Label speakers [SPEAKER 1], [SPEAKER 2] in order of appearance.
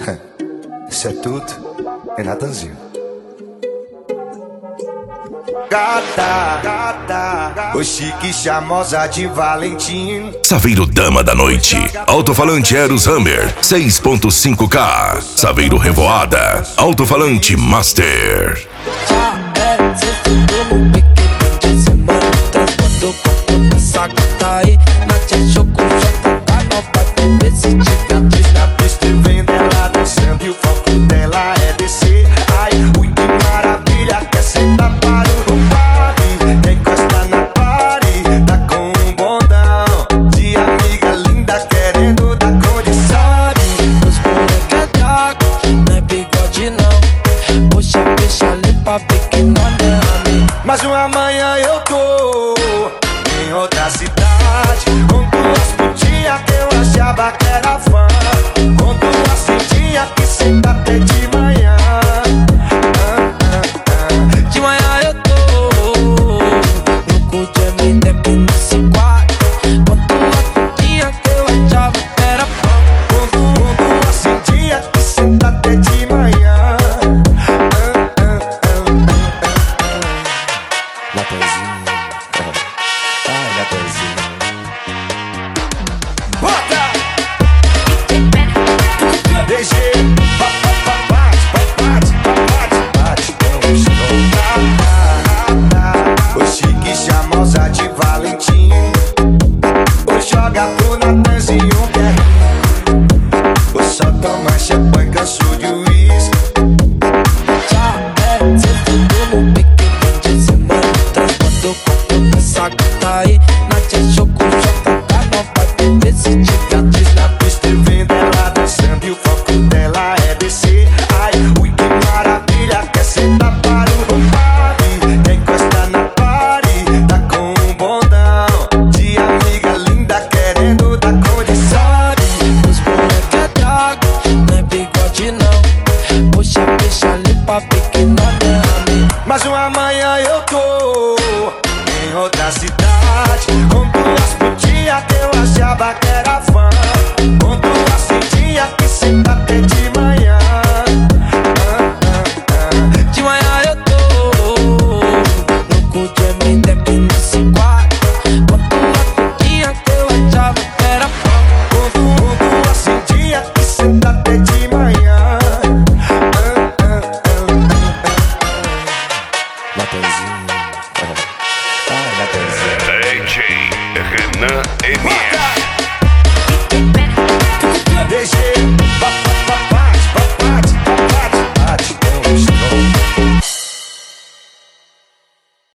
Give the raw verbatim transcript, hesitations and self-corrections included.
[SPEAKER 1] Isso é tudo, é Natanzinho. Gata, gata, o chique charmosa de Valentim.
[SPEAKER 2] Saveiro Dama da Noite. Alto-falante Eros Hammer seis ponto cinco K. Saveiro Revoada. Alto-falante Master.
[SPEAKER 1] Mas uma manhã eu tô em outra cidade, com duas putinhas que eu achava que era fã, com duas cintinhas que senta até de manhã. ah, ah, ah.
[SPEAKER 3] De manhã eu tô no cu de M D P nesse quarto, com duas putinhas que eu achava que era fã,
[SPEAKER 1] com, com duas cintinhas que senta até de manhã. Natanzinho, ai Natanzinho, bota! D G, bate, bate, bate, bate, eu estou. O chique charmosa de Valentim, o joga pro Natanzinho quer, o só toma champanhe, canso de uísque.
[SPEAKER 3] Aí, na tia Choco, J K, não vai beber se tiver atriz na
[SPEAKER 1] pista. Eu vendo ela dançando e o foco dela é descer. Ai, ui, que maravilha, quer sentar para o rompade. Quem encosta na party, tá com um bondão de amiga linda querendo dar condição.
[SPEAKER 3] Os moleque é drago, não é bigode não. Puxa, deixa ali pra ver que não é amigo.
[SPEAKER 1] Mas uma manhã eu tô em outra cidade, com duas putinhas que eu achava que era fã, com duas cintinhas que senta até de manhã. ah, ah, ah.
[SPEAKER 3] De manhã eu tô no cu de M D P nesse quarto, com duas putinhas que eu achava que era fã,
[SPEAKER 1] com, com duas cintinhas que senta até de manhã. ah, ah, ah, ah, ah. Natanzinho, ai Natanzinho.
[SPEAKER 2] D J Renan M S.
[SPEAKER 1] D G,